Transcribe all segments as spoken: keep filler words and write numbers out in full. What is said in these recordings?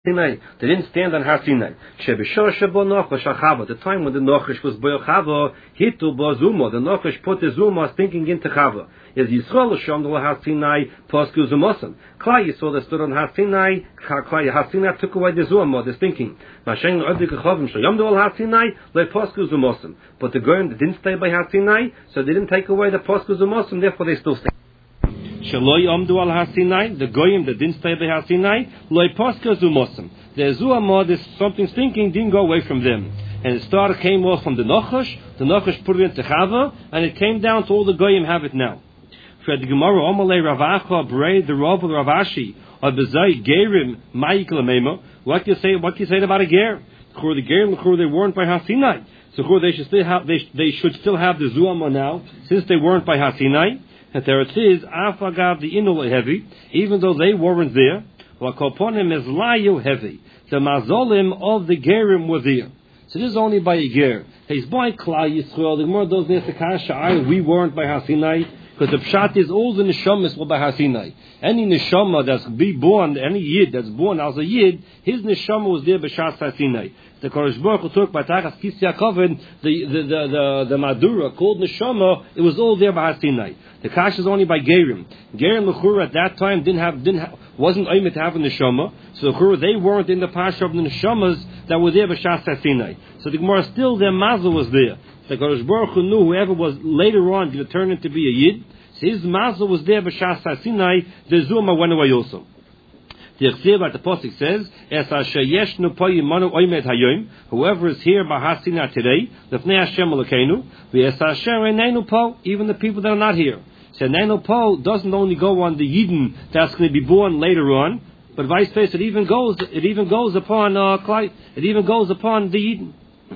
Sinai. They didn't stand on Har Sinai. The time when the Nochash was Boil Chava, Hitu Bo Zuma. The Nochash put the Zuma thinking into Chava. Is Yisrael Shom the Har Sinai Posku Zumosam. Klai Yisrael that stood on Har Sinai. Klai Har Sinai took away the Zuma, this thinking. Mashen Odik Chavim Shayom the Har Sinai Le Posku Zumosam. But the Goyim didn't stay by Har Sinai, so they didn't take away the Posku Zumosam. Therefore, they still stay. Shaloi Amdu al Har Sinai, the Goyim that didn't stay by Har Sinai, Loi Posca Zumosam. The Zuamod is something thinking didn't go away from them. And the star came off from the Nochash, the Nochash put it into Chava, and it came down to all the Goyim have it now. For the Gemara, Omalei Ravacha, Brei, the Rav of Ravashi, or Bezai, Gerim, Ma'ik Lamema, what can you say, what can you say about a Ger? For the Gerim, they weren't by Har Sinai. So they should still have, they, they should still have the Zuamod now, since they weren't by Har Sinai. And there it is, Afagav the Inul heavy, even though they weren't there. Wakoponim is Layu heavy. The Mazolim of the Gerim were there. So this is only by a Ger. He's by Klai Yisrael. The Gemara does this Kasha. We weren't by Har Sinai, because the Pshat is all the Neshamas were by Har Sinai. Any Neshama that's be born, any Yid that's born as a Yid, his Neshama was there by Har Sinai. The Kodesh Baruch Hu took by Tachas Kis Yaakov, the the the the, the Madura called Neshama. It was all there by Har Sinai. The Kash is only by Gerim. Gerim Lechura at that time didn't have didn't have, wasn't aimed to have a Neshama. So Lechura they weren't in the Pasha of the Neshamas that were there by Har Sinai. So the Gemara still their Mazel was there. The Kodesh Baruch Hu knew whoever was later on going to turn into be a Yid. So his Mazel was there by Har Sinai. The Zuma went away also. The Chsiv at the Pasuk says, "Es asher yeshnu po yimanu oimed hayom." Whoever is here by Har Sinai today, lefnei Hashem Elokeinu, v'es asher einenu po, even the people that are not here. So einenu po doesn't only go on the Yidden that's going to be born later on, but vice versa. It even goes. It even goes upon uh, It even goes upon the Yidden.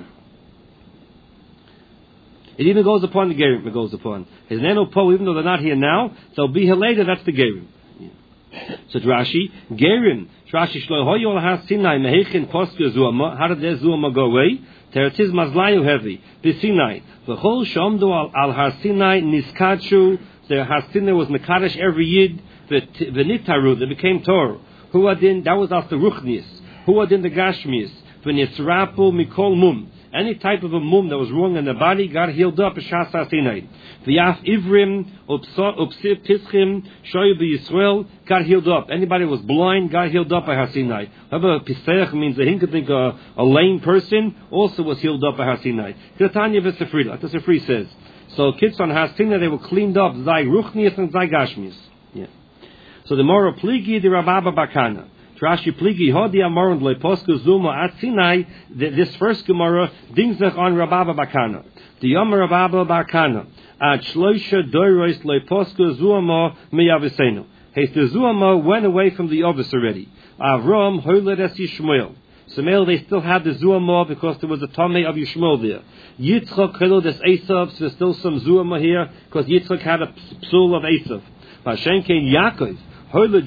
It even goes upon the Gerim. It goes upon his einenu po, even though they're not here now. They'll be here later. That's the Gerim. So Rashi, Gerim, Rashi Shlo Hoyol Har Sinai Mehechin Posku Zuama. How did their Zuama go away? Teretiz Mazlayu heavy. B'Sinai. V'chol Shomdu al Har Sinai Niskachu. The Har Sinai was Mekadesh every Yid. V'Nitaru. They became Torah. Who adin? That was after Ruchnis. Who adin the Gashmis? V'Nisrapu Mikol Mum. Any type of a mum that was wrong in the body got healed up. B'Shas Har Sinai. V'Yaf Ivrim Upsiv Pischim Shoyu B'Yisrael got healed up. Anybody who was blind got healed up by Har Sinai. However, Pisach means a hinkatink, a, a lame person also was healed up by Har Sinai. Tanya V'Sefri, like the Sefri says. So kids on Har Sinai, they were cleaned up. Zai Ruchnias and Zai Gashmias. Yeah. So the Mora Pligi the Rababa Bakana. Rashi Pligi Hodi Amoran Le Posku Zuma at Sinai. This first Gemara dingzach on Rababa Bakana. The Yom Rababa Bakana at Shloisha Doiros Le Posku Zuma Miyavisenu. Hey, the Zuma went away from the Ovis already. Avram Hoyled Es Yishmael. Samuel, they still had the Zuma because there was a Tomei of Yishmael there. Yitzchak Hoyled Es Esav. So there's still some Zuma here because Yitzchak had a psul of Esav. Vashenkein Yaakov. There was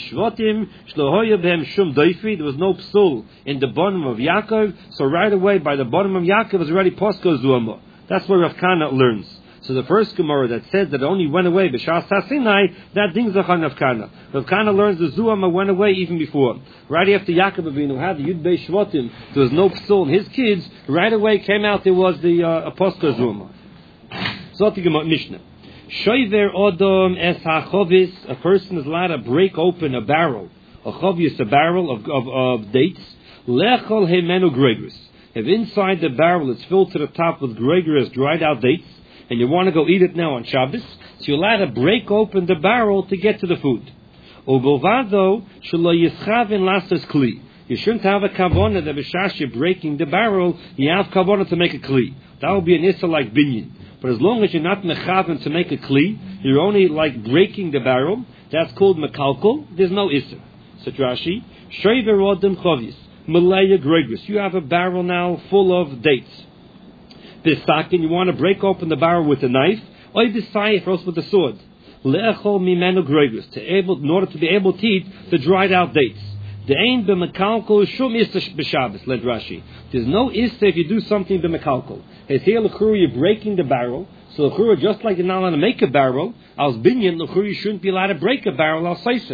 no psul in the bottom of Yaakov, so right away by the bottom of Yaakov is already Posco Zuama. That's where Rav Kana learns. So the first Gemara that says that it only went away b'Shas Sinai, that dings on Rav Kana. Rav Kana learns the Zuama went away even before. Right after Yaakov Avinu had the Yud Bei Shvatim, there was no psul in his kids. Right away came out there was the uh, Posco Zuama. So the Gemara Mishnah. Shoiver Odom es hachovis. A person is allowed to break open a barrel. A chovis, a barrel of, of, of dates. Lechol hemenu gregris. If inside the barrel it's filled to the top with gregris, dried out dates, and you want to go eat it now on Shabbos, so you're allowed to break open the barrel to get to the food. Ugovado shelo yischavin lasas kli. You shouldn't have a kavona that b'shash you're breaking the barrel. You have kavona to make a kli. That would be an issa like binyan. But as long as you're not mechaven to make a kli, you're only like breaking the barrel. That's called mekalkol. There's no issa. So Rashi, shreiver odem chovis malaya gregris. You have a barrel now full of dates. This sakin, you want to break open the barrel with a knife, or you decide for us with a sword. Leechol mimenu gregris, to able, in order to be able to eat the dried out dates. The ain b'mekalkol shum issa b'Shabbos. Led Rashi. There's no issa if you do something b'mekalkol. It's here l'churu you're breaking the barrel. So l'churu just like you're not allowed to make a barrel, als binyan l'churu you shouldn't be allowed to break a barrel al seiser.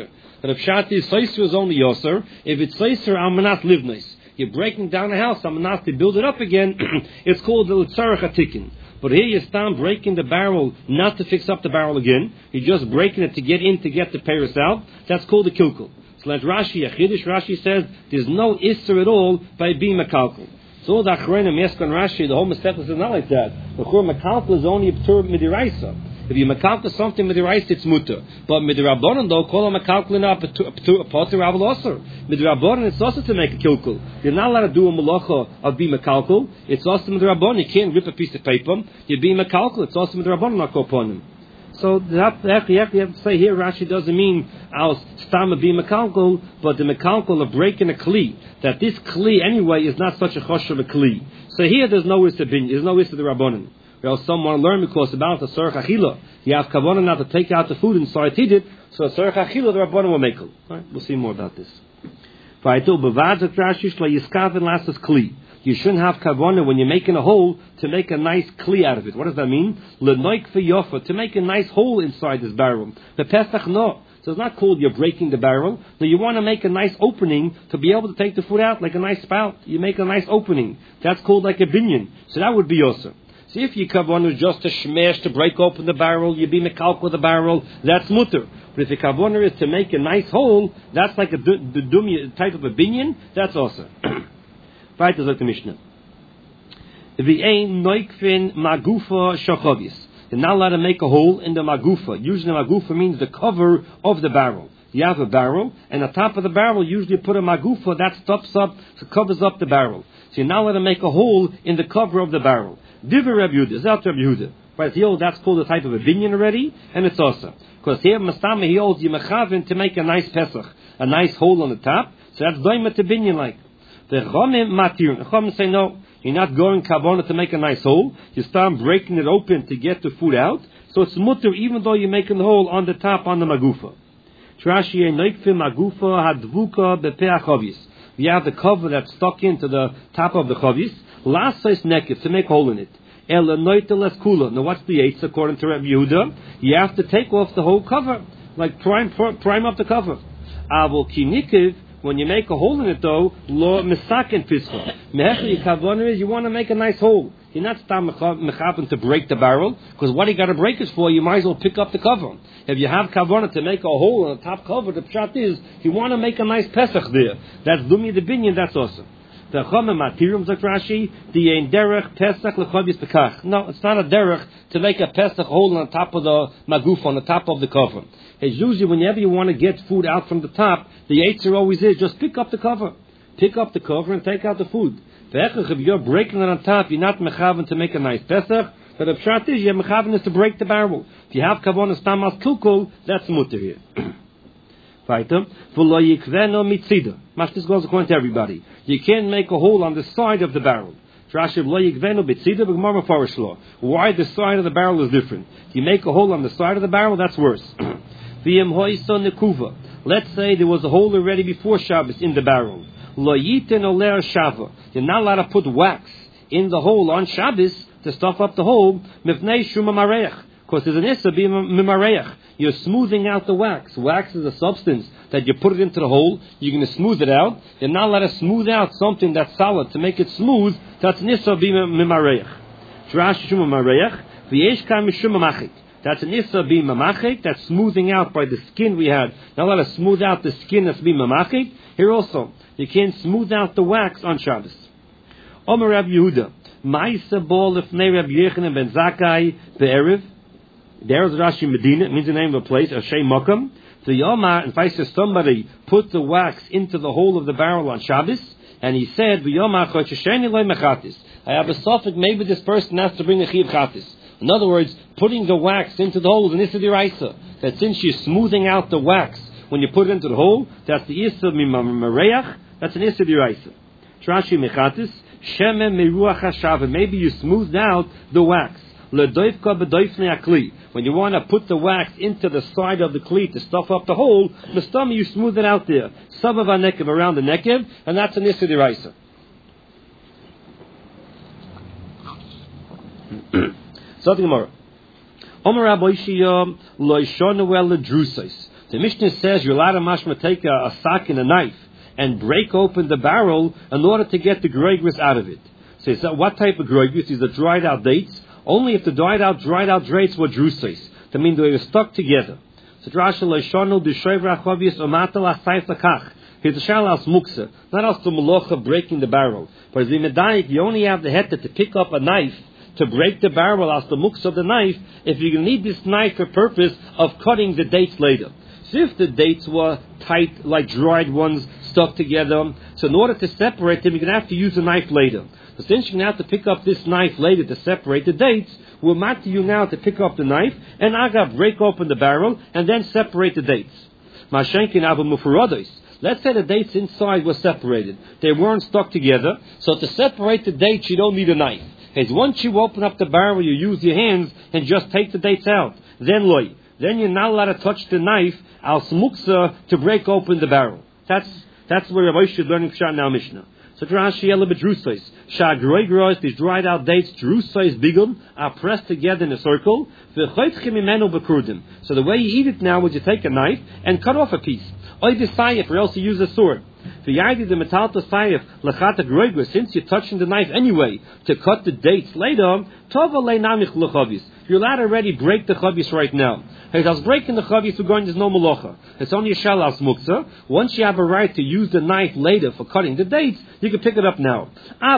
But if Pshat is Seiser is only Yoser, if it's Seiser, Amanat Livnis. You're breaking down a house, Amanat to build it up again, it's called the L'tzarech HaTikin. But here you stand breaking the barrel, not to fix up the barrel again. You're just breaking it to get in, to get the Paris out. That's called the Kilkul. So like Rashi, Achidish, Rashi says, there's no Isser at all by being Makalkul. So the Achronim, yes, on Rashi, the whole Masechta is not like that. The Chur Makalkul is only a Ptur Midiraisa. If you makalkul something midiraisa, it's mutter. But midirabbanan, though, call a makalkul a potter aval osir. Midirabbanan, it's also to make a kilkul. You're not allowed to do a malacha of being makalkul. It's also midirabbanan. You can't rip a piece of paper. You're being makalkul. It's also midirabbanan not upon him. So that, you have to say here, Rashi doesn't mean I'll stam being makalkul, but the makalkul of breaking a kli. That this kli anyway is not such a chosh of a kli. So here there's no issa bin, there's no issa the rabbanan. Well, someone learn because about the Surah Achila, you have kavanah not to take out the food inside he did, so Surah Achila the Rabbanan will make it. Right? We'll see more about this. You shouldn't have kavanah when you're making a hole to make a nice kli out of it. What does that mean? L'noik v'yofa, to make a nice hole inside this barrel. The Pesach, no. So it's not called you're breaking the barrel. No, you want to make a nice opening to be able to take the food out, like a nice spout. You make a nice opening. That's called like a binyan. So that would be yoser. See, if your kavanah is just to smash, to break open the barrel, you be mekalk with the barrel, that's mutter. But if your kavanah is to make a nice hole, that's like a the dummy type of a binyan, that's also. Right, as like the Mishnah. V'ein noikfin magufa shachavis. You're not allowed to make a hole in the magufa. Usually magufa means the cover of the barrel. You have a barrel, and on top of the barrel, usually you put a magufa that stops up, so covers up the barrel. So you're not allowed to make a hole in the cover of the barrel. Diver Reb Yehuda, Zelt Reb Yehuda. Right, he holds that's called a type of a binyan already, and it's also. Because here, Mastama, he holds Yemechavin to make a nice Pesach, a nice hole on the top, so that's doima to binyan like. The Chomim Matir, the Chomim say no, you're not going kavanah to make a nice hole, you start breaking it open to get the food out, so it's mutter even though you're making the hole on the top on the magufa. Trashi Noikfim Magufa Hadvuka Bepeh Chavis. You have the cover that's stuck into the top of the chavis. Last size neked to make a hole in it. El noiteles kula. Now what's the eighth according to Reb Yehuda? You have to take off the whole cover, like prime prime up the cover. Avol kinikiv. When you make a hole in it though, lo misaken pischa. Mehechli kavanah is you want to make a nice hole. You're not stam mechapen to break the barrel, because what you got to break is for, you might as well pick up the cover. If you have kavanah to make a hole in the top cover, the pshat is, you want to make a nice pesach there. That's dumi the binyan, that's awesome. The chomim matirum zok Rashi, the ein derech pesach lechavis pekach. No, it's not a derech to make a pesach hole on the top of the maguf, on the top of the cover. It's usually whenever you want to get food out from the top, the yetzer always is, just pick up the cover. Pick up the cover and take out the food. If you're breaking it on top, you're not mechaven to make a nice pesach, but the pshat is, you're mechaven is to break the barrel. If you have kavanah stamas kilkul, that's mutter here. Weiter. V'lo yikveno mitzida. Mash, this goes according to everybody. You can't make a hole on the side of the barrel. Why the side of the barrel is different? If you make a hole on the side of the barrel, that's worse. Let's say there was a hole already before Shabbos in the barrel. You're not allowed to put wax in the hole on Shabbos to stuff up the hole. Because there's an issa mimareach. You're smoothing out the wax. Wax is a substance that you put it into the hole. You're going to smooth it out. You're not allowed to smooth out something that's solid to make it smooth. That's an issa mimareach. Shrash shum mimareach. V'yesh kam mishum mamachik. That's an issa being mamachik. That's smoothing out by the skin we had. Not allowed to smooth out the skin that's being mamachik. Here also, you can't smooth out the wax on Shabbos. Omer Reb Yehuda. Ma'isa bol lefnei Reb Yechanan ben Zakkai be'erev. There is Rashi Medina, it means the name of a place, Ashay Mokam. The Yomar, if I say somebody put the wax into the hole of the barrel on Shabbos, and he said, I have a suffix, maybe this person has to bring a chiv chatis. In other words, putting the wax into the hole is an issa d'iraisa. That since you're smoothing out the wax when you put it into the hole, that's the issa mimareach, that's an issa d'iraisa. Rashi mechatis, shemem meruach hashav, maybe you smoothed out the wax. When you want to put the wax into the side of the kli to stuff up the hole, the stomach you smooth it out there. Sabav nekev around the nekev, and that's an issa d'iraisa. Something more. Omer Rabbi Shia lo yishonu el ledrusais. The Mishnah says you're allowed to mashma take a, a sock and a knife and break open the barrel in order to get the groigris out of it. So he said, what type of groigris? These are dried out dates. Only if the dried out, dried out dates were drusis. That means they were stuck together. So Drasha Leishonu D'Shoivra Chovius Omatal Asayf Lakach. Here's the shal al smuksa, not as the malocha breaking the barrel. But as the medayik, you only have the heta to pick up a knife to break the barrel as the muksa of the knife if you need this knife for purpose of cutting the dates later. So if the dates were tight, like dried ones, stuck together, so in order to separate them, you're going to have to use a knife later. So since you're going to have to pick up this knife later to separate the dates, we'll matter you now to pick up the knife, and aga break open the barrel, and then separate the dates. Mashenkin abu mufurados. Let's say the dates inside were separated. They weren't stuck together, so to separate the dates, you don't need a knife. Because once you open up the barrel, you use your hands and just take the dates out. Then loy. Then you're not allowed to touch the knife al smuksa to break open the barrel. That's that's where Rabbi should learn Pshat now Mishnah. So Drashi Yela Bedrusais. Shah groigros, these dried out dates, drusais bigum, are pressed together in a circle. So the way you eat it now is you take a knife and cut off a piece. Or you decide, or else you use a sword. Since you're touching the knife anyway to cut the dates later, you're allowed to already break the chavis right now. As breaking the chavis, we're going, there's no malacha. It's only a shal al smuksa. Once you have a right to use the knife later for cutting the dates, you can pick it up now.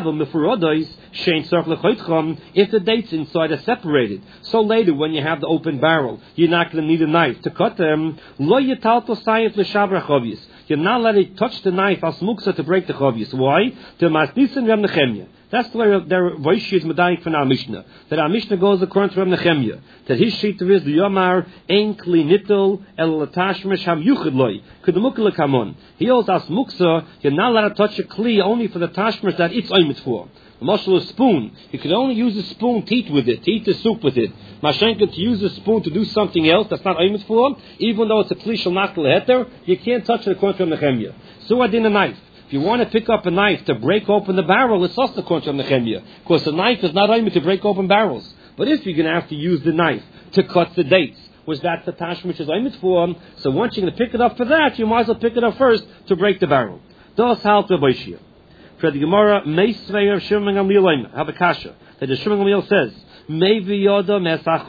If the dates inside are separated, so later when you have the open barrel, you're not going to need a knife to cut them. You're not allowed to touch the knife al smuksa to break the chavis. Why? That's the way their Vaishi is medayik from our Mishnah. That our Mishnah goes according to Reb Nechemia. That his shita is the Yomar ein kli nittel el latashmish ham yuchid loy kudumukle kamon. He holds as muksa. You're not allowed to touch a kli only for the tashmish that it's oimit for. The mashal a spoon. You can only use a spoon to eat with it, to eat the soup with it. Mashenka to use a spoon to do something else that's not oimit for, even though it's a kli shel nakle heter, you can't touch it according to Reb Nechemia. So I did a knife. If you want to pick up a knife to break open the barrel, it's also according to Nechemia. Because the knife is not only to break open barrels. But if you're going to have to use the knife to cut the dates, which that's the tash which is aimed for, so once you're going to pick it up for that, you might as well pick it up first to break the barrel. Das halt Rabbi Shia. For the Gemara, Meisvei of Shimon Gamliel have a kasha. That the Shimon Gamliel says, Maybe yoda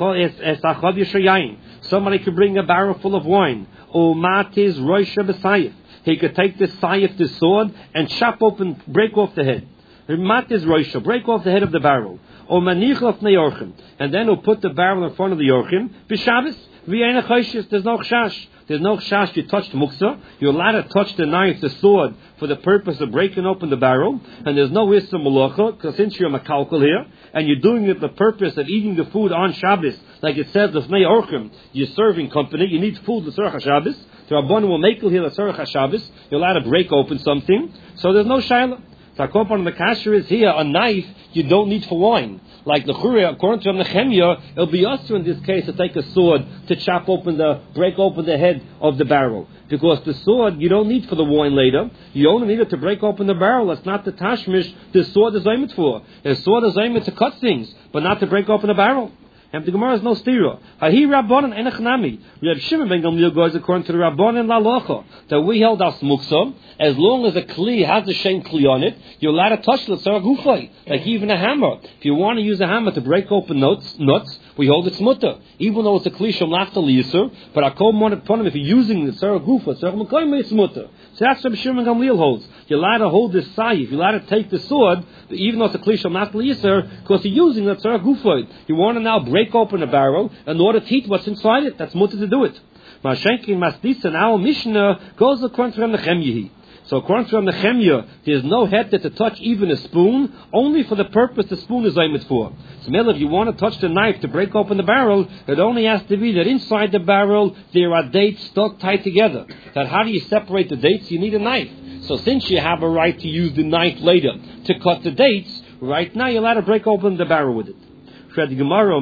esachod yishayin. Somebody could bring a barrel full of wine. O matis roisha b'sayif. He could take this sayif, this sword, and chop open, break off the head. Mat is roisha, break off the head of the barrel. Or manich of neyorchim, and then he'll put the barrel in front of the yorchim. B'Shabbos, v'yein choshes. There's no chash. There's no chash. You touched muksa. You're allowed to touch the knife, the sword, for the purpose of breaking open the barrel. And there's no issa malacha, because since you're a makalkal here, and you're doing it for the purpose of eating the food on Shabbos, like it says, the fnei orchim, you're serving company. You need food the tzarech Shabbos. The Rabban will make here the tzarech Shabbos. You're allowed to break open something. So there's no shayla. So on the kasher is here, a knife you don't need for wine. Like the Chura, according to Nechemia, it'll be usher in this case to take a sword to chop open the, break open the head of the barrel. Because the sword you don't need for the wine later. You only need it to break open the barrel. That's not the tashmish the sword is aimed for. The sword is aimed to cut things, but not to break open the barrel. And the Gemara is no stira. Hahi Rabbanan enechnami. Reb Shimon ben Gamliel goes according to the Rabbanan lalocha that we held as muksa. As long as a kli has the same kli on it, you're allowed to touch the tzarech gufay, like even a hammer. If you want to use a hammer to break open nuts, nuts, we hold it smutter, even though it's a kli shel nachtal yisur. But I call one upon him if you're using the tzarech gufa, tzarech mekayim it's smutter. So that's what Reb Shimon ben Gamliel holds. You're allowed to hold this sayif. You're allowed to take the sword, even though it's a kli shel nachtal yisur, because you're using the tzarech gufay. You want to now break open a barrel in order to eat what's inside it. That's mutter to do it. Mashenkin Masdisa and our Mishnah goes according to Nechemia. So according to Nechemia, there's no head to touch even a spoon, only for the purpose the spoon is aimed for. So if you want to touch the knife to break open the barrel, it only has to be that inside the barrel there are dates stuck tight together. That how do you separate the dates? You need a knife. So since you have a right to use the knife later to cut the dates, right now you're allowed to break open the barrel with it. Like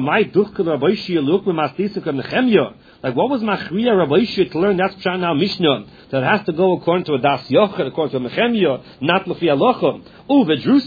what was Machriya Rabbi Yishia to learn? That's Pshat now Mishnah that has to go according to a Das Yochad, according to a Nechemia, not Lefi Alocha. Oh, Vedrusas,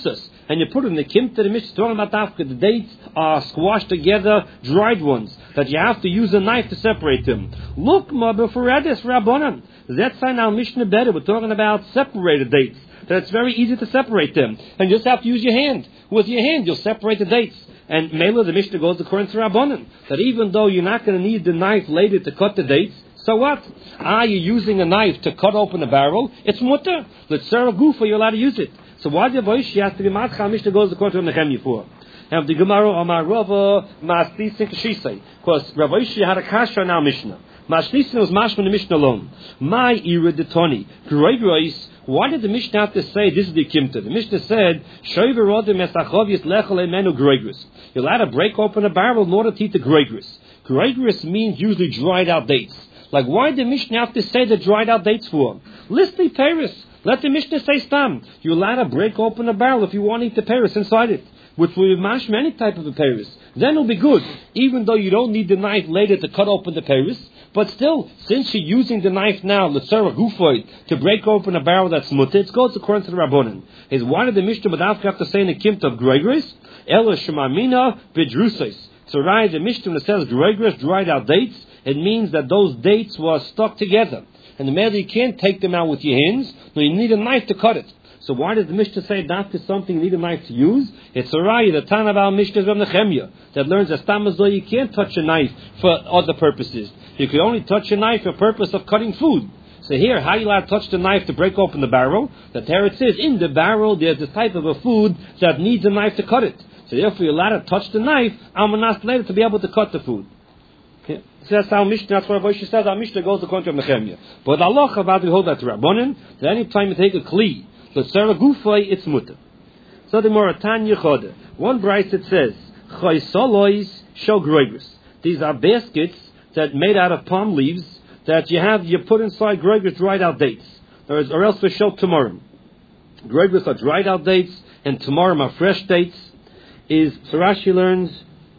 and you put it in the kimta, the Mishnah talking about dafka. The dates are squashed together, dried ones, that you have to use a knife to separate them. Look, Mabba, for Redis, Rabbanan. That's our Mishnah better. We're talking about separated dates. That it's very easy to separate them. And you just have to use your hand. With your hand, you'll separate the dates. And Mela, the Mishnah goes according to Rabbanan, that even though you're not going to need the knife later to cut the dates, so what? Are you using a knife to cut open a barrel? It's mutter. Let's serve a goofa, you're allowed to use it. So why the voice she has to be matcha? Mishnah goes according to Nehemiah for. And the Gemara Amar Rava Masli Sinkashisei, because Rav Oshi had a kasha now Mishnah. Mashlisin was mashma in the Mishnah alone. My ira detoni. Gregoris. Why did the Mishnah have to say this is the kimta? The Mishnah said, Shoiver rodim esachovius lechel emenu gregoris. You're allowed to break open a barrel in order to eat the gregoris. Gregoris means usually dried out dates. Like why did the Mishnah have to say the dried out dates for? Listly Paris. Let the Mishnah say stam. You're allowed to break open a barrel if you want to eat the Paris inside it, which will mash any type of a Paris. Then it'll be good, even though you don't need the knife later to cut open the Paris. But still, since you're using the knife now, l'tzara gufoid, to break open a barrel that's mutter, it goes according to the Rabbanan. Is why did the Mishnah B'davka have to say in the kimt of Gregoris? Ela shemamina b'drusos. So right, the Mishnah that says Gregoris dried out dates, it means that those dates were stuck together. And the matter you can't take them out with your hands, no, you need a knife to cut it. So why does the Mishnah say that is something you need a knife to use? It's a raya, the Tana of our Mishnah is from Nehemiah, that learns that Stamazoi you can't touch a knife for other purposes. You can only touch a knife for the purpose of cutting food. So here, how are you allowed to touch the knife to break open the barrel? That there it says, in the barrel there's this type of a food that needs a knife to cut it. So therefore you're allowed to touch the knife, Almanas later, to be able to cut the food. Okay. So that's our Mishnah, that's what Rav Oshi says, our Mishnah goes according to Nehemiah. But Allah about to hold that to Rabbanan, that any time you take a kli, the Sarah Gufay, it's mutter. So the Moratanya Choda. One bright it says, Chaisolois shel Gregoris. These are baskets that made out of palm leaves that you have, you put inside Gregoris dried out dates. Or, or else for shel Tamarim. Gregoris are dried out dates, and Tamarim are fresh dates. Is, so Rashi learns,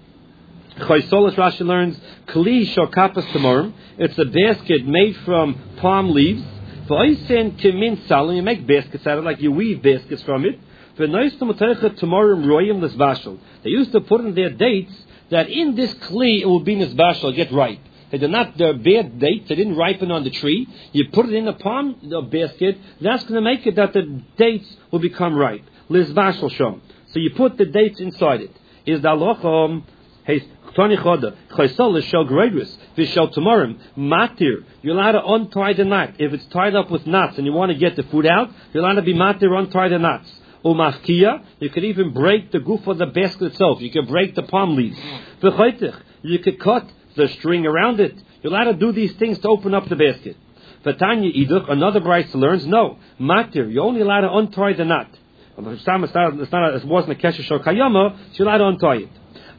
Chaisolos Rashi learns, Kli shel Kapas Tamarim. It's a basket made from palm leaves. You make baskets out of it, like you weave baskets from it. They used to put in their dates that in this kli it will be nisbashal, get ripe. They did not, they're bad dates, they didn't ripen on the tree. You put it in a palm the basket, that's going to make it that the dates will become ripe. Lisbashal shom. So you put the dates inside it. Is the alochom, hey, Tony Choda, Chaisol shel Gregoris, Vishel Tamarim, Matir. You're allowed to untie the knot. If it's tied up with knots and you want to get the food out, you're allowed to be Matir, untie the knots. Umachkia, you could even break the goof of the basket itself. You could break the palm leaves. V'choitich, you could cut the string around it. You're allowed to do these things to open up the basket. V'tanya Iduk, another Bryce learns, no, Matir, you're only allowed to untie the knot. It's not, it's not, it wasn't a kesher shel kayama, so you're allowed to untie it.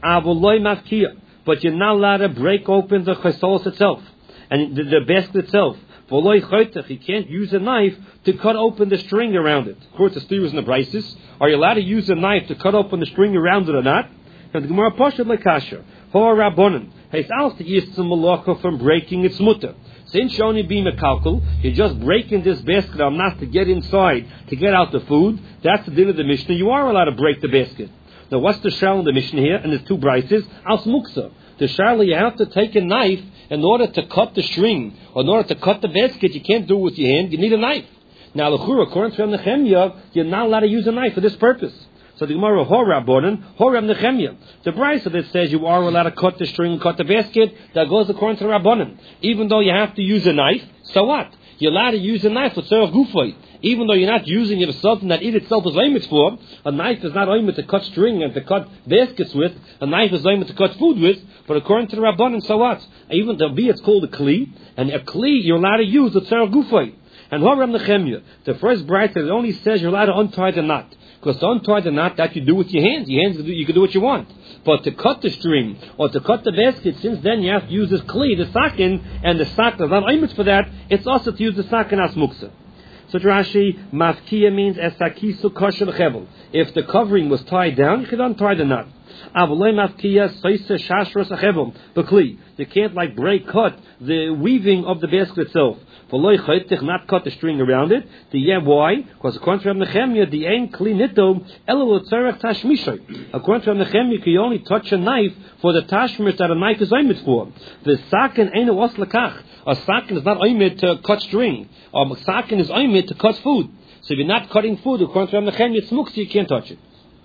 But you're not allowed to break open the chesolos itself and the, the basket itself. You can't use a knife to cut open the string around it. Of course, the steers and the brises. Are you allowed to use a knife to cut open the string around it or not? And the Gemara Pasha Lekasha, Hor Rabbonin, has asked the Yisrael Malacha from breaking its mutter. Since you only be mekalkel, you're just breaking this basket on not to get inside, to get out the food. That's the din of the Mishnah. You are allowed to break the basket. Now, what's the shal in the Mishnah here? And there's two brises. Al smuksa. The shal, you have to take a knife in order to cut the string, or in order to cut the basket. You can't do it with your hand. You need a knife. Now, l'chura, according to Nehemiah, you're not allowed to use a knife for this purpose. So the Gemara Horab Bonan, Horab Nehemiah. The brisa that says you are allowed to cut the string, cut the basket, that goes according to the Rabbanan. Even though you have to use a knife, so what? You're allowed to use a knife for tzarech gufay. Even though you're not using it for something that it itself is oimit for, a knife is not oimit to cut string and to cut baskets with. A knife is oimit to cut food with. But according to the Rabbanan, so what? Even though it's called a kli, and a kli you're allowed to use the tzarech gufay. And Horab Nehemiah, the first brisa that only says you're allowed to untie the knot. Because to untie the knot, that you do with your hands. Your hands, you can do what you want. But to cut the string, or to cut the basket, since then you have to use this kli, the sakin, and the sak is not oimit for that, it's also to use the sakin as muksa. So Rashi, mafkiya means esakisu kosher chevel. If the covering was tied down, you could untie the knot. Avolay mafkiya soisa shashros chevel. Bekli. You can't like break, cut the weaving of the basket itself. not cut the string around it. The yeah, why? Because according to Reb Nechemia, the ein kli nito elo l'tzarech tashmishay. According to Reb Nechemia, you can only touch a knife for the tashmish that a knife is oimid for. The sakin ain't was lekach. A sakin is not oimid to cut string. A sakin is oimid to cut food. So if you're not cutting food, according to Reb Nechemia, it's muktzah, you can't touch it.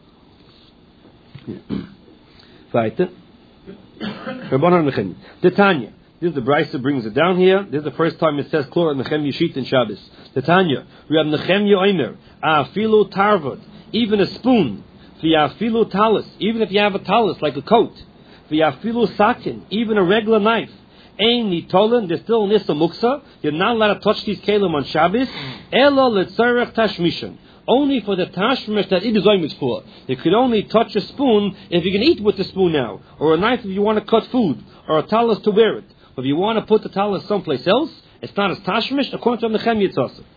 Weiter. Rabbanan Nechemia. The Tanya. This is the Brisa brings it down here. This is the first time it says Klor Nechemia Shit in Shabbos. The Tanya. Reb Nechemia Omer. Afilu tarvod. Even a spoon. V'afilu talis. Even if you have a talis like a coat. V'afilu sakin. Even a regular knife. Ein nitolen. There's still nisa muksa. You're not allowed to touch these kelim on Shabbos. Elo letzarech tashmishan. Only for the tashmish that it is oimid for. You could only touch a spoon if you can eat with the spoon now, or a knife if you want to cut food, or a talis to wear it. But if you want to put the talis someplace else, it's not as tashmish. According to Nechemia, it's also.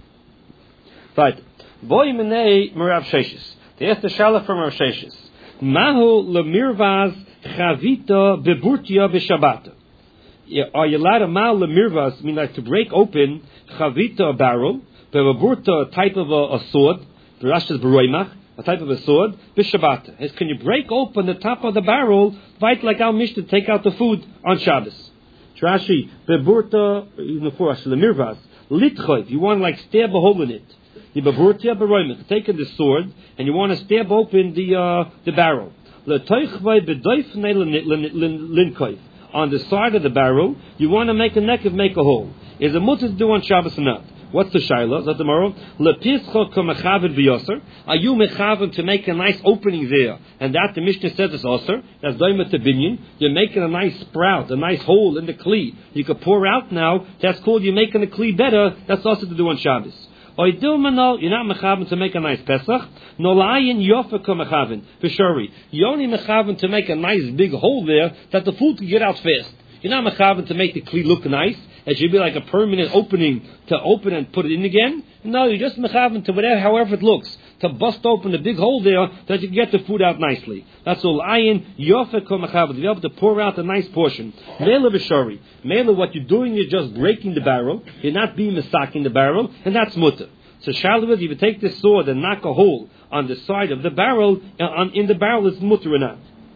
Right. Boy menei merav sheshes. They asked the shala from Rav Sheshes. Mahu lemirvaz chavita beburtia b'shabbat. Are you allowed to mal lemirvaz, mean like to break open chavita, a barrel, beburta, a type of a, a sword, Rashi is beroimach, a type of a sword, b'shabbat. Can you break open the top of the barrel, fight like our Mishnah, take out the food on Shabbos? Rashi, beburta, even before Rashi, lemirvaz, litchoiv, you want to like stab a hole in it. You beburta beroimach, taking the sword, and you want to stab open the uh, the barrel. L'toichvay b'doifnei linkoiv. On the side of the barrel, you want to make a neck of make a hole. Is a mutter to do on Shabbos or not? What's the shaila? Is that tomorrow? Lepischa k'mechavid v'yoser. Are you mechavid to make a nice opening there? And that the Mishnah says is oser. That's doimet binyan. You're making a nice sprout, a nice hole in the kli. You could pour out now. That's called you're making the kli better. That's also to do on Shabbos. You're not mechavin to make a nice Pesach. No layin yofa k'mechavin v'shori. You're only mechavin to make a nice big hole there that the food can get out fast. You're not mechavin to make the kli look nice. It should be like a permanent opening to open and put it in again. No, you're just mechavin to whatever, however it looks, to bust open a big hole there that you can get the food out nicely. That's all. Ayin yofa kol mechavin, to be able to pour out a nice portion. Mela v'shori. Mela, what you're doing, you're just breaking the barrel. You're not being misaking the barrel, and that's mutter. So shalom, if you take this sword and knock a hole on the side of the barrel, uh, on, in the barrel, it's mutter or not.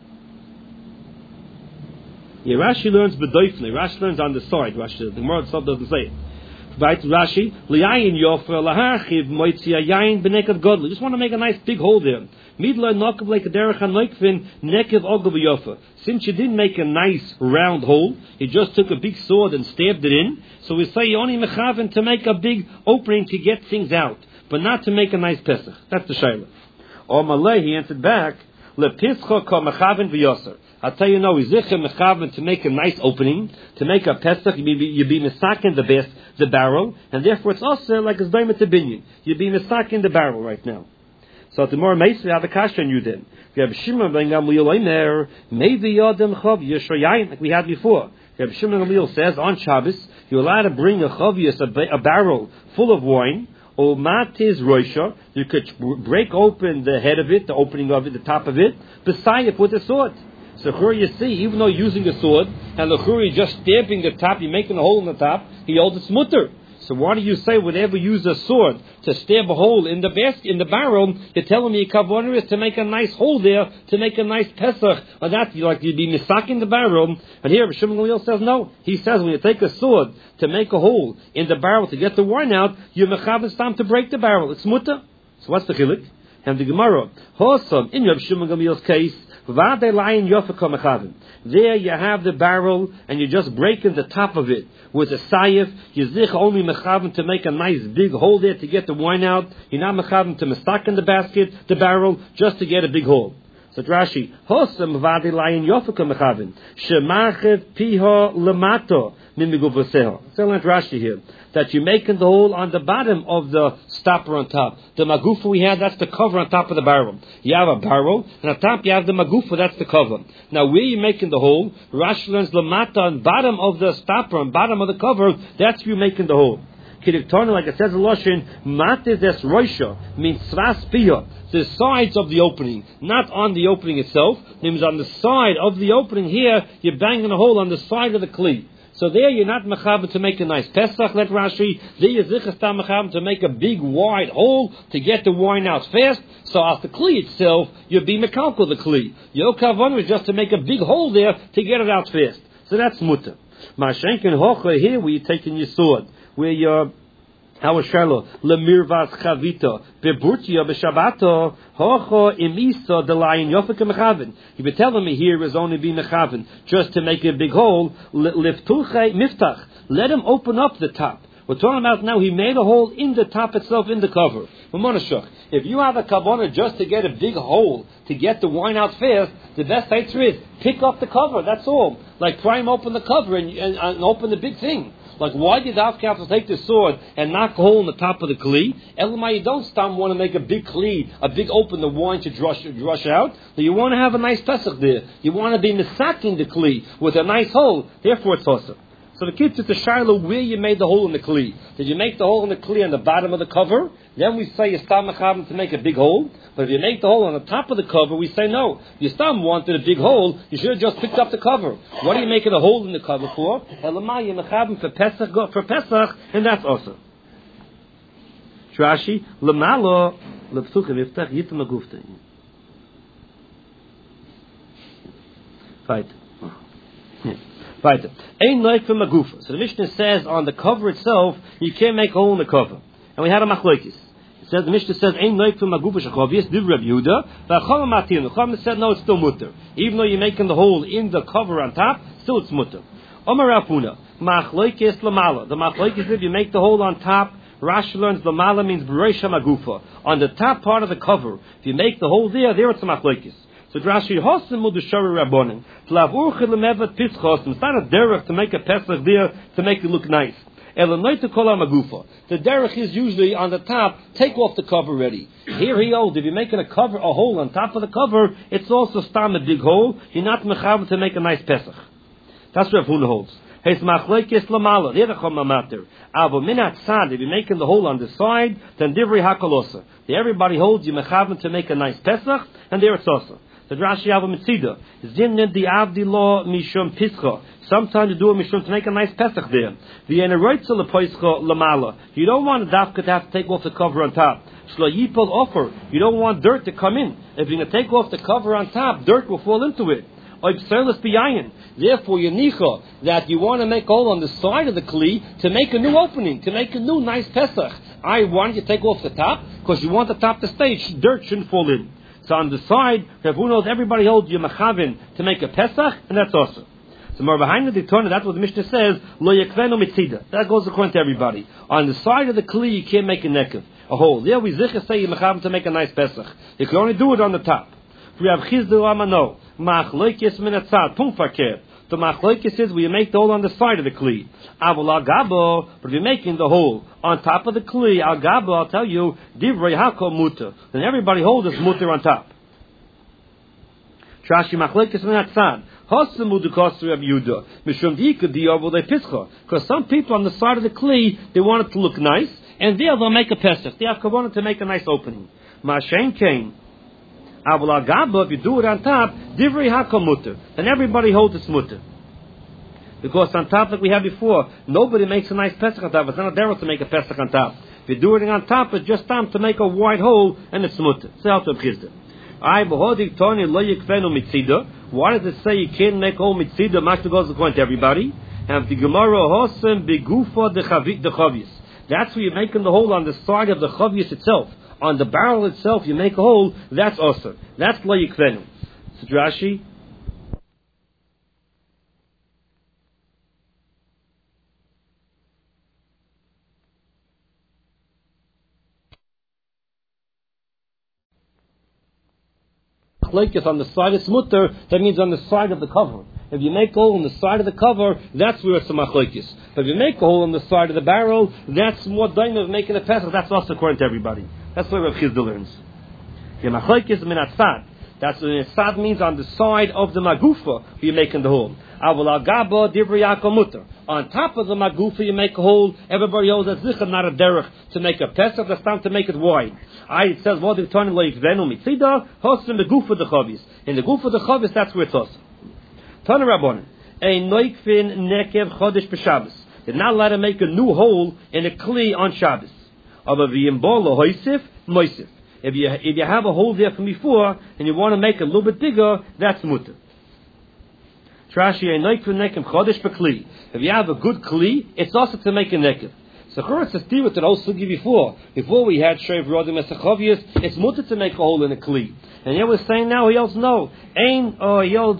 Yeah, Rashi learns bedoifnei. Rashi learns on the side. Rashi, the Gemara itself doesn't say it. Right, Rashi, liyayin yofer laharchiv moitzi yayin b'nekev godly. Just want to make a nice big hole there. Midla nokav like a derech hanoikvin nekev ogav yofer. Since you didn't make a nice round hole, you just took a big sword and stabbed it in. So we say you only mechaven to make a big opening to get things out, but not to make a nice pesach. That's the shayla. Or Malay, he answered back, lepischa ka mechaven v'yoser. I'll tell you no, Izichem mechaven to make a nice opening, to make a pesach, you'd be, you'd be misakin the best, the barrel, and therefore it's also like a zaymet binyan. You'd be misakin the barrel right now. So tomorrow, Meisri, have a kasha on you then. We have Shimon ben Gamliel Omer, maybe Yodem Chav Yisrayayin, like we had before. We have Shimon ben Gamliel says on Shabbos, you're allowed to bring a chavius, a, a barrel full of wine, or matiz roisha, you could break open the head of it, the opening of it, the top of it, beside it with a sword. So here you see, even though using a sword, and the Churi just stabbing the top, you're making a hole in the top, he holds it's mutter. So why do you say whenever you use a sword to stab a hole in the basket, in the barrel, you're telling me your kavanah is to make a nice hole there, to make a nice pesach, or that you like you'd be misaking the barrel. But here Shimon Gamliel says no. He says when you take a sword to make a hole in the barrel to get the wine out, you're mechav it's time to break the barrel. It's mutter. So what's the chiluk? And the Gemara, Hosam in Reb Shimon Gamliel's case. There you have the barrel, and you're just breaking the top of it with a sayif. You're zich only mechaven to make a nice big hole there to get the wine out. You're not mechaven to mistak in the basket, the barrel, just to get a big hole. So Rashi, Hosam vade layin yofaka mechaven shemachev piha lemato mimiguvaseho. So like Rashi here, that you're making the hole on the bottom of the stopper on top. The magufa we have, that's the cover on top of the barrel. You have a barrel, and on top you have the magufa, that's the cover. Now where you're making the hole, Rashi learns lamata on bottom of the stopper, on bottom of the cover, that's where you're making the hole. Kidiktorna, like it says in Loshin, mate des roisha, means svas piha, the sides of the opening, not on the opening itself. It means on the side of the opening here, you're banging a hole on the side of the kli. So there you're not mechaber to make a nice Pesach, let Rashi. There you're zichas tam mechaber to make a big wide hole to get the wine out fast. So after the kli itself, you'll be mekalko the kli. Your kavan was just to make a big hole there to get it out fast. So that's mutter. Mashenken hocha here where you're taking your sword, where you're our Sharlo, Lemirvas Chavita, Beburtia, Beshabato, Hocho, Imisa, the lion, Yofika Mechavin. He be telling me here is only be Mechavin, just to make a big hole, Liftuche Miftach. Let him open up the top. We're talking about now, he made a hole in the top itself, in the cover. If you have a kavanah just to get a big hole, to get the wine out fast, the best answer is, pick up the cover, that's all. Like, prime open the cover and, and, and open the big thing. Like, why did the Avka have to take the sword and knock a hole in the top of the kli? Elamai, you don't stop want to make a big kli, a big open the wine to drush, drush out. You want to have a nice Pesach there. You want to be misaking the kli with a nice hole. Therefore, it's awesome. So the kids at the Shiloh, where you made the hole in the kli. Did you make the hole in the kli on the bottom of the cover? Then we say you stop mechavim to make a big hole. But if you make the hole on the top of the cover, we say no. If you stop wanted a big hole, you should have just picked up the cover. What are you making a hole in the cover for? Elamai, you mechavim for Pesach, for Pesach, and that's awesome. Rashi, lemalo lepsuchim yiftach yitam agufta. Right. Right. Ain't like from magufa. So the Mishnah says on the cover itself, you can't make a hole in the cover. And we had a machlokes. It says the Mishnah says ain't like from magufa shechavius div Reb Yehuda. V'achol matin. The Chachamim said no, it's still mutter. Even though you're making the hole in the cover on top, still it's mutter. Omar Rafuna machlokes lamala. The machlokes if you make the hole on top. Rashi learns lamala means b'reisha magufa. On the top part of the cover, if you make the hole there, there it's a machlokes. So Rashi Hosim Mudashari Rabbonin. Tlavurchid lemevat pischos. It's not a derech to make a pesach there to make it look nice. Elanoy to kol magufa. The derech is usually on the top. Take off the cover already. Here he holds. If you're making a cover, a hole on top of the cover, it's also stam a big hole. You're not mechav to make a nice pesach. That's what Huna holds. He's machlekes lamala. The other chama matter. Avo minat sad. If you're making the hole on the side, then divrei hakalosa. Everybody holds you mechav to make a nice pesach, and there it's also. The Rashi Ava Mitzida. Zinne di avdi lo mishum pischa. Sometimes you do a mishum to make a nice pesach there. The eneroitza lepoischa lamala. You don't want a dafka to have to take off the cover on top. Shlo yipol offer. You don't want dirt to come in. If you're going to take off the cover on top, dirt will fall into it. Therefore, you nicha that you want to make hole on the side of the kli to make a new opening, to make a new nice pesach. I want you to take off the top because you want the top to stay. Dirt shouldn't fall in. So on the side, Rav Huna knows everybody holds you machavin to make a pesach, and that's awesome. So more behind the Torah, that's what the Mishnah says. Lo yakvenu mitzida. That goes according to everybody. On the side of the kli, you can't make a nekev, a hole. There we zicha say you machavin to make a nice pesach. You can only do it on the top. We have chizdu amano machloikis minatzad pumfaker. The machlokes is where you make the hole on the side of the kli. Avol al gabo, but if you're making the hole on top of the kli, al gabo, I'll tell you, divrei hakol muter. Then everybody holds this muter on top. Trashi machlokes minatzad. Hosamu dukosu Reb Yehuda. Mishum dika diavol de pischa. Because some people on the side of the kli, they want it to look nice, and there they'll make a pesach. They have kavanah to make a nice opening. Mashen came. Avol Gaba, if you do it on top, divrei hakol muter, and everybody holds its muter. Because on top, like we had before, nobody makes a nice pesach on top. It's not a derech to make a pesach on top. If you do it on top, it's just time to make a wide hole, and it's muter. So how to b'chizda. I behodik toni lo yikvenu mitzida. Why does it say you can't make hole mitzida? Mashta goes according to everybody. And the Gemara hosem begufa de chavius. That's where you're making the hole on the side of the chavius itself. On the barrel itself, you make a hole, that's also. That's lo yikvenu. So Rashi. Like on the side of mutter, that means on the side of the cover. If you make a hole on the side of the cover, that's where it's a machlokes. But if you make a hole on the side of the barrel, that's more daim of making a pesach. That's also according to everybody. That's what Rav Chizda learns. The machlokes minatzad. That's what minatzad means on the side of the magufa. You're making the hole. Avol al gaba divrei hakol muter. On top of the magufa, you make a hole. Everybody holds that zichah, not a derech to make a pesach. That's time to make it wide. I it says what the Torah lo yikvenu mitzida hosim the gufa the chavis. In the gufa the chavis, that's where it's also. Tana Rabbanan. a noikfin nekev chodesh b'Shabbos. They're not allowed to make a new hole in a kli on Shabbos. Aber v'yimbolo hoisif moisif. If you if you have a hole there from before and you want to make it a little bit bigger, that's mutter. Trashi a noikfin nekev chodesh b'kli. If you have a good kli, it's also to make a nekev. So it's a steer with the whole sugi before. Before we had Shrev Rodim Esachovius, it's mutter to make a hole in a kli. And here we're saying now, he yells no. Ain, or he yells,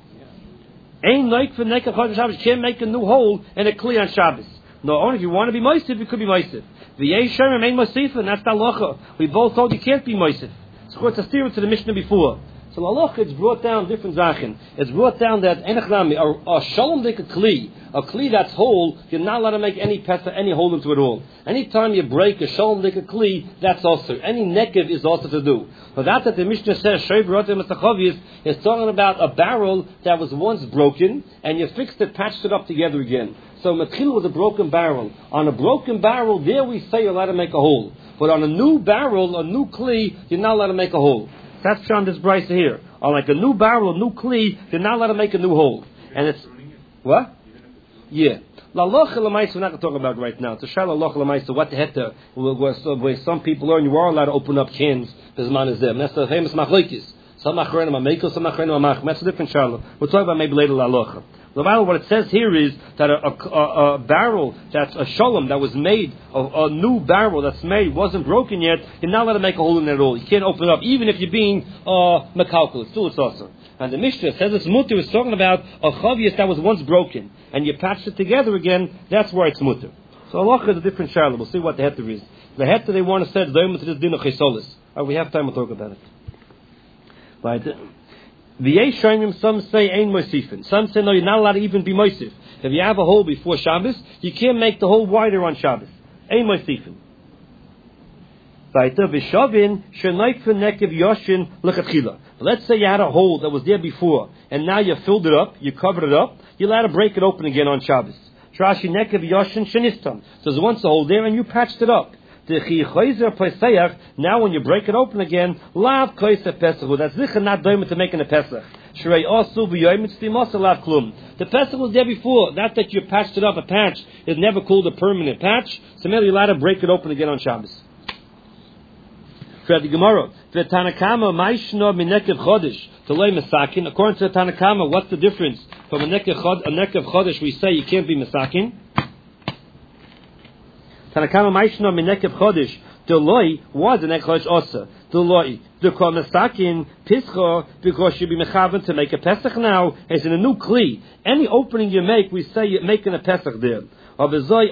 Ain like for Nekah Chodesh Shabbos, you can't make a new hole in a kli on Shabbos. No, only if you want to be moistif, you could be moistif. V'yei Shem Ain Moisif, and that's the halacha. We both told you can't be moisif. So it's a steer to the Mishnah before. So the halacha, it's brought down different zachin. It's brought down that enachnami, a shalom dik a kli, a kli that's whole, you're not allowed to make any pesa, any hole into it all. Anytime you break a shalom dik a kli, that's also. Any nekev is also to do. But that that the Mishnah says, Shrev Rotem Esachovius, is talking about a barrel that was once broken, and you fixed it, patched it up together again. So Mathil was a broken barrel. On a broken barrel, there we say you're allowed to make a hole. But on a new barrel, a new kli, you're not allowed to make a hole. That's shown this brisa here. On like a new barrel, a new kli, you're not allowed to make a new hole. And it's what? Yeah. La locha l'maisa we're not going to talk about right now. It's a shayla locha l'maisa. What the heter? Where some people learn you are allowed to open up cans. This man is there. And that's the famous machlokes. Some achrenim amekel, some achrenim amach. That's a different shayla. We'll talk about maybe later la locha. The Bible, what it says here is that a, a, a, a barrel that's a shalom that was made, a, a new barrel that's made, wasn't broken yet, you're not allowed to make a hole in it at all. You can't open it up, even if you're being uh, mekalkel. It's still it's also. And the Mishnah says it's mutter is talking about a chavius that was once broken, and you patched it together again, that's where it's mutter. So Allah is a different shayla. We'll see what the heter is. The heter they want to say, to this din of chesolis. We have time to talk about it. Right. The Yeshayim, some say ain't moisifin. Some say no, you're not allowed to even be moisif. If you have a hole before Shabbos, you can't make the hole wider on Shabbos. Ain't moisifin. Let's say you had a hole that was there before, and now you filled it up, you covered it up, you're allowed to break it open again on Shabbos. Trashi nekev yoshin shenistam. So there's once a hole there, and you patched it up. Now when you break it open again, lav koisa pesach. That's zicha not doimah to making a pesach. Shrei asu v'yoyim tzimasa lav klum. The pesach was there before. Not that you patched it up a patch. It's never called a permanent patch. So maybe you're allowed to break it open again on Shabbos. The Gemara, the Tanakama ma'ishno minekev chodesh to lay mesakin. According to the Tanakama, what's the difference from a nekev chodesh? We say you can't be mesakin. Tanakama ma'ishno minekev chodesh. Deloi was a nekev chodesh also. Deloi the mesakin pischa because you be mechaven to make a pesach now. It's in a new kli. Any opening you make, we say you're making a pesach there. Why does the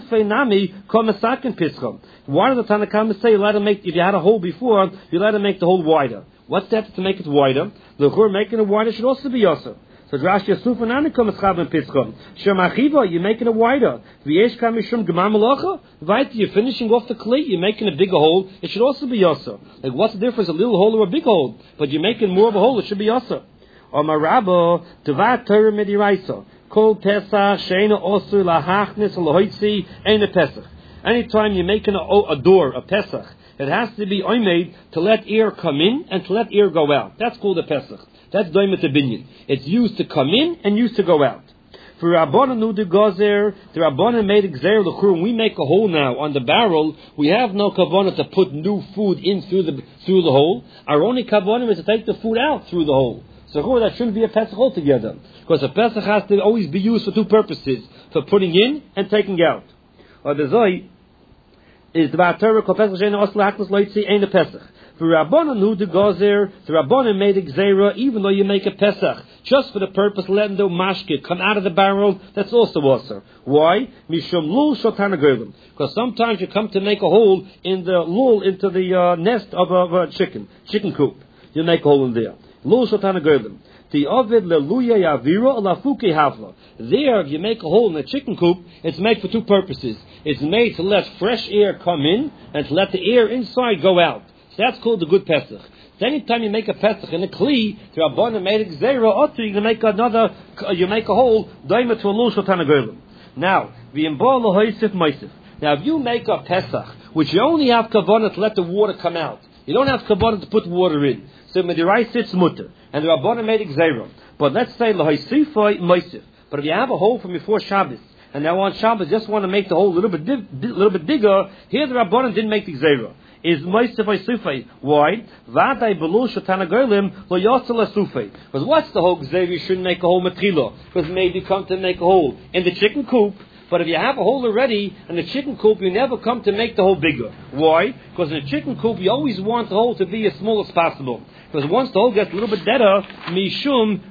Tanakhama say you're allowed to make, if you had a hole before, you're allowed to make the hole wider? What's that to make it wider? The who making it wider should also be yosef. So Rashi Yasufa Nani come Eschaben Pischon. Shemachiva, you're making it wider. V'yesh kamishum gemar malacha. Right, you're finishing off the clay, you're making a bigger hole. It should also be yosef. Like what's the difference, a little hole or a big hole? But you're making more of a hole, it should be yosef. Or marabo Tavat Torah Midiraisa. Kol Pesach Sheina Osur Lahachnis Lahoitzi Ein a Pesach. Anytime you're making a, a door, a Pesach, it has to be made to let air come in and to let air go out. That's called a Pesach. That's doimet binyan. It's used to come in and used to go out. For Rabbanan Ude Gozer, the Rabbanan made Xer L'chur. When we make a hole now on the barrel, we have no kavanah to put new food in through the through the hole. Our only kavanah is to take the food out through the hole. So that shouldn't be a Pesach altogether. Because a Pesach has to always be used for two purposes. For putting in and taking out. Or the Zoy is the Ba'atorah Kol Pesach Sheina Osla Haknas Loitzi Ein a Pesach. For Rabbanan Hu de Gozer, the Rabbanan made a Gzeira, even though you make a Pesach, just for the purpose of letting the mashke come out of the barrel, that's also also. Why? Mishum lul shotana gerlim. Because sometimes you come to make a hole in the lul, into the uh, nest of a, of a chicken, chicken coop. You make a hole in there. Lul shotana gerlim. The ovid leluya yavira alafuke havla. There, if you make a hole in the chicken coop, it's made for two purposes. It's made to let fresh air come in and to let the air inside go out. That's called the good Pesach. So anytime you make a Pesach in a Kli, the Rabbanan made a Gzeira, or you're going to make another, you make a hole, daima to a Lul Shotana Gerlim. Now, v'yimbol lohoisif moisif. Now, if you make a Pesach, which you only have kavanah to let the water come out, you don't have kavanah to put water in. So Medirai sits mutter, and the Rabbanan made a Gzeira. But let's say lohoisifoi moisif. But if you have a hole from before Shabbos, and now on Shabbos just want to make the hole a little bit di- di- little bit bigger, here the Rabbanan didn't make the Gzeira. Is Moisefai Sufei. Why? Vadai Belul Shatana Golim Lo Yotzela Sufei. Because what's the whole Gzeira? You shouldn't make a hole Matrilo. Because maybe you come to make a hole in the chicken coop. But if you have a hole already in the chicken coop, you never come to make the hole bigger. Why? Because in a chicken coop, you always want the hole to be as small as possible. Because once the hole gets a little bit better, Mishum